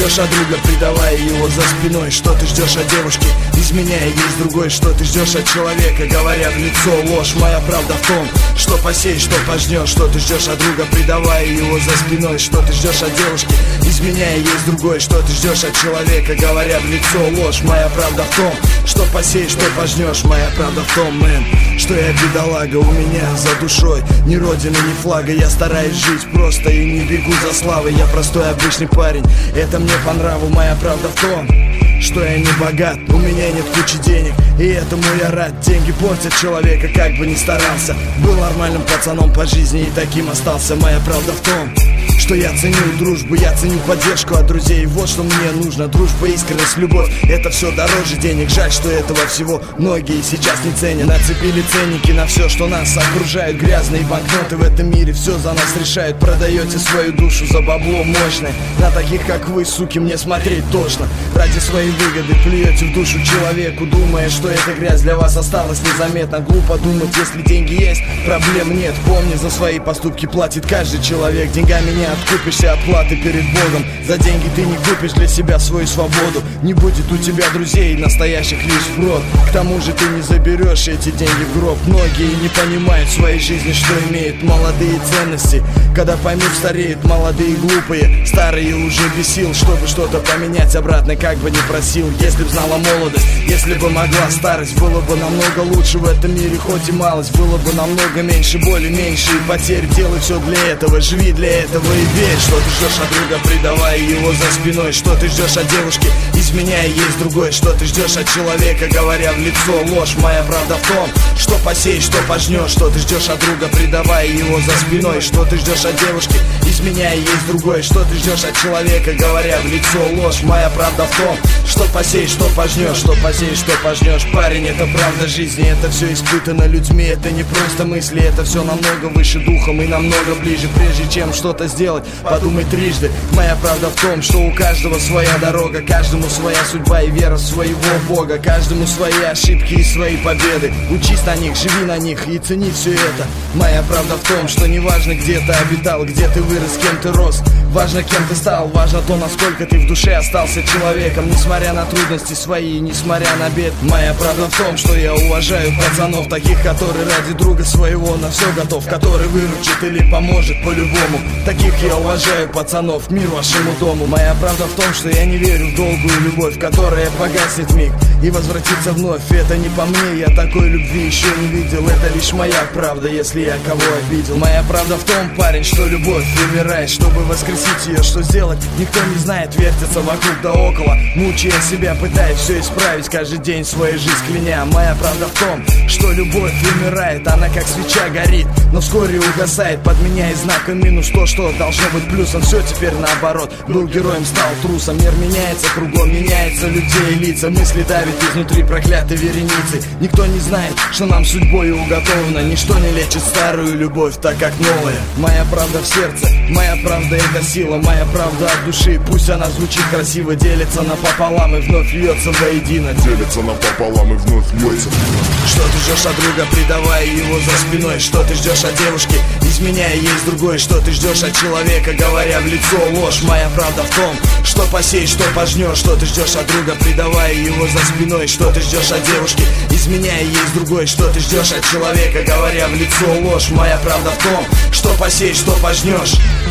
ждешь от друга, предавая его за спиной? Что ты ждешь от девушки, изменяя есть другой? Что ты ждешь от человека, говоря в лицо ложь? Моя правда в том, что посеешь, что пожнешь. Что ты ждешь от друга, предавая его за спиной? Что ты ждешь от девушки, изменяя есть другой? Что ты ждешь от человека, говоря в лицо ложь? Моя правда в том, что посеешь, что пожнешь. Моя правда в том, мэн, что я бедолага, у меня за душой ни родины, ни флага. Я стараюсь жить просто и не бегу за славой. Я простой обычный парень, это мне по нраву. Моя правда в том, что я не богат, у меня нет кучи денег, и этому я рад. Деньги портят человека, как бы ни старался. Был нормальным пацаном по жизни и таким остался. Моя правда в том, что я ценю дружбу, я ценю поддержку от друзей. Вот что мне нужно: дружба, искренность, любовь. Это все дороже денег. Жаль, что этого всего многие сейчас не ценят. Нацепили ценники на все, что нас окружает. Грязные банкноты в этом мире все за нас решают. Продаете свою душу за бабло мощное. На таких, как вы, суки, мне смотреть тошно. Ради своей выгоды плюете в душу человеку, думая, что эта грязь для вас осталась незаметно. Глупо думать, если деньги есть, проблем нет. Помни, за свои поступки платит каждый человек. Деньгами не откупишься от платы перед Богом. За деньги ты не купишь для себя свою свободу. Не будет у тебя друзей настоящих лишь врот. К тому же ты не заберешь эти деньги в гроб. Многие не понимают в своей жизни, что имеют молодые ценности. Когда поймут, стареют молодые глупые. Старые уже без сил, чтобы что-то поменять обратно, как бы не просил. Если б знала молодость, если бы могла старость, было бы намного лучше в этом мире. Хоть и малость, было бы намного меньше боли, меньше и потерь. Делай все для этого, живи для этого и верь. Что ты ждешь от друга, предавая его за спиной? Что ты ждешь от девушки, изменяя есть другой? Что ты ждешь от человека, говоря в лицо ложь? Моя правда в том, что посеешь, что пожнешь. Что ты ждешь от друга, предавая его за спиной? Что ты ждешь от девушки, изменяя есть другой? Что ты ждешь от человека, говоря в лицо ложь? Моя правда в том, что посеешь, что пожнешь. Что посеешь, что пожнешь. Парень, это правда жизни, это все испытано людьми. Это не просто мысли, это все намного выше духом и намного ближе. Прежде чем что-то сделать, подумай трижды. Моя правда в том, что у каждого своя дорога, каждому своя судьба и вера в своего Бога. Каждому свои ошибки и свои победы. Учись на них, живи на них и цени все это. Моя правда в том, что не важно, где ты обитал, где ты вырос, кем ты рос. Важно, кем ты стал, важно то, насколько ты в душе остался человеком. Несмотря на трудности свои, несмотря на бед. Моя правда в том, что я уважаю пацанов, таких, которые ради друга своего на все готов, который выручит или поможет по-любому. Таких я уважаю пацанов, мир вашему дому. Моя правда в том, что я не верю в долгую любовь, которая погаснет миг и возвратится вновь. Это не по мне, я такой любви еще не видел. Это лишь моя правда, если я кого обидел. Моя правда в том, парень, что любовь умирает. Чтобы воскресить ее, что сделать, никто не знает. Вертится вокруг да около, мучая себя, пытаясь все исправить каждый день своей жизни кляня. Моя правда в том, что любовь умирает. Она как свеча горит, но вскоре угасает, подменяя знаком минус то, что должно быть плюсом. Все теперь наоборот, был героем, стал трусом. Мир меняется кругом, меняется людей лица. Мысли давят изнутри проклятой вереницей. Никто не знает, что нам судьбой уготовано. Ничто не лечит старую любовь, так как новая. Моя правда в сердце, моя правда это сила. Моя правда от души, пусть она звучит красиво. Делится напополам и вновь льется воедино. Делится напополам и вновь льется. Что ты ждешь от друга, предавая его за спиной? Что ты ждешь от девушки, изменяя есть другой? Что ты ждешь от человека, говоря в лицо ложь? Моя правда в том, что посеешь, что пожнешь. Что ты ждешь от друга, предавая его за спиной? Что ты ждешь от девушки, изменяя есть другой? Что ты ждешь от человека, говоря в лицо ложь? Моя правда в том, что посеешь, что пожнешь.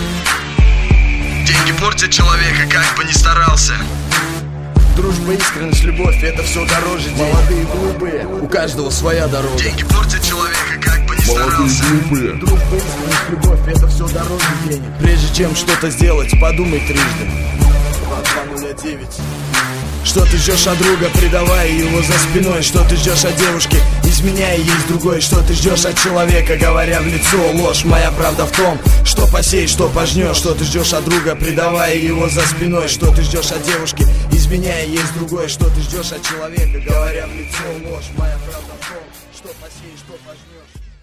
Деньги портят человека, как бы ни старался. Дружба, искренность, любовь, это все дороже денег. Молодые глупые, у каждого своя дорога. Деньги портят человека, как бы ни старался. Глупые. Дружба, искренность, любовь, это все дороже денег. Прежде чем что-то сделать, подумай трижды. 2209. Что ты ждешь от друга, предавая его за спиной? Что ты ждешь от девушки, изменяя есть другой? Что ты ждешь от человека, говоря в лицо ложь? Моя правда в том, что посеешь, что пожнешь. Что ты ждешь от друга, предавая его за спиной? Что ты ждешь от девушки, изменяя есть другой? Что ты ждешь от человека, говоря в лицо ложь? Моя правда в том, что посеешь, что пожнешь.